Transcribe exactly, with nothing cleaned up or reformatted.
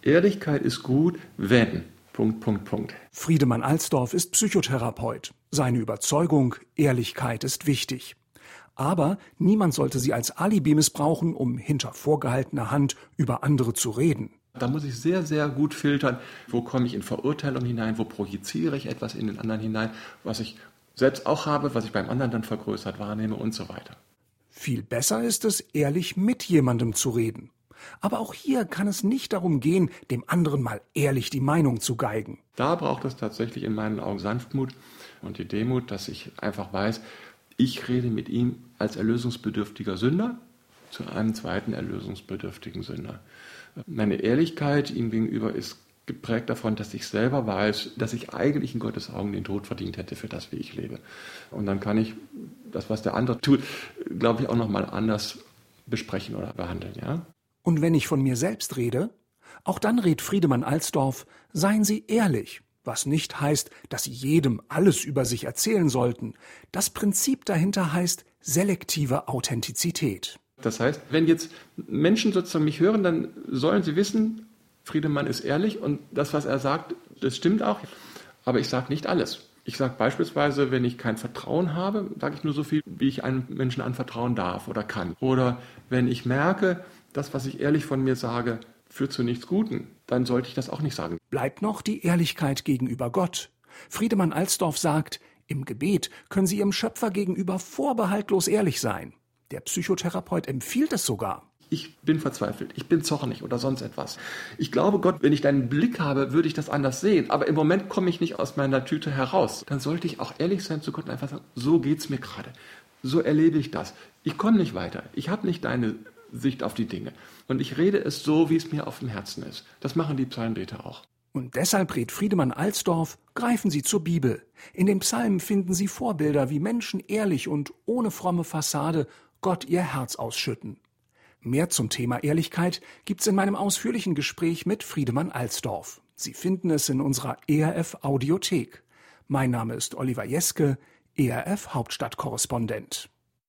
Ehrlichkeit ist gut, wenn... Punkt, Punkt, Punkt. Friedemann Alsdorf ist Psychotherapeut. Seine Überzeugung, Ehrlichkeit ist wichtig. Aber niemand sollte sie als Alibi missbrauchen, um hinter vorgehaltener Hand über andere zu reden. Da muss ich sehr, sehr gut filtern, wo komme ich in Verurteilung hinein, wo projiziere ich etwas in den anderen hinein, was ich selbst auch habe, was ich beim anderen dann vergrößert wahrnehme und so weiter. Viel besser ist es, ehrlich mit jemandem zu reden. Aber auch hier kann es nicht darum gehen, dem anderen mal ehrlich die Meinung zu geigen. Da braucht es tatsächlich in meinen Augen Sanftmut und die Demut, dass ich einfach weiß, ich rede mit ihm als erlösungsbedürftiger Sünder zu einem zweiten erlösungsbedürftigen Sünder. Meine Ehrlichkeit ihm gegenüber ist geprägt davon, dass ich selber weiß, dass ich eigentlich in Gottes Augen den Tod verdient hätte für das, wie ich lebe. Und dann kann ich das, was der andere tut, glaube ich, auch nochmal anders besprechen oder behandeln, ja. Und wenn ich von mir selbst rede, auch dann rät Friedemann Alsdorf, seien Sie ehrlich, was nicht heißt, dass Sie jedem alles über sich erzählen sollten. Das Prinzip dahinter heißt selektive Authentizität. Das heißt, wenn jetzt Menschen sozusagen mich hören, dann sollen sie wissen, Friedemann ist ehrlich und das, was er sagt, das stimmt auch, aber ich sage nicht alles. Ich sage beispielsweise, wenn ich kein Vertrauen habe, sage ich nur so viel, wie ich einem Menschen anvertrauen darf oder kann. Oder wenn ich merke, das, was ich ehrlich von mir sage, führt zu nichts Guten, dann sollte ich das auch nicht sagen. Bleibt noch die Ehrlichkeit gegenüber Gott. Friedemann Alsdorf sagt, im Gebet können Sie Ihrem Schöpfer gegenüber vorbehaltlos ehrlich sein. Der Psychotherapeut empfiehlt es sogar. Ich bin verzweifelt, ich bin zornig oder sonst etwas. Ich glaube, Gott, wenn ich deinen Blick habe, würde ich das anders sehen. Aber im Moment komme ich nicht aus meiner Tüte heraus. Dann sollte ich auch ehrlich sein zu Gott und einfach sagen, so geht's mir gerade. So erlebe ich das. Ich komme nicht weiter. Ich habe nicht deine Sicht auf die Dinge. Und ich rede es so, wie es mir auf dem Herzen ist. Das machen die Psalmbeter auch. Und deshalb rät Friedemann Alsdorf, greifen Sie zur Bibel. In den Psalmen finden Sie Vorbilder, wie Menschen ehrlich und ohne fromme Fassade Gott ihr Herz ausschütten. Mehr zum Thema Ehrlichkeit gibt's in meinem ausführlichen Gespräch mit Friedemann Alsdorf. Sie finden es in unserer E R F-Audiothek. Mein Name ist Oliver Jeske, E R F-Hauptstadtkorrespondent.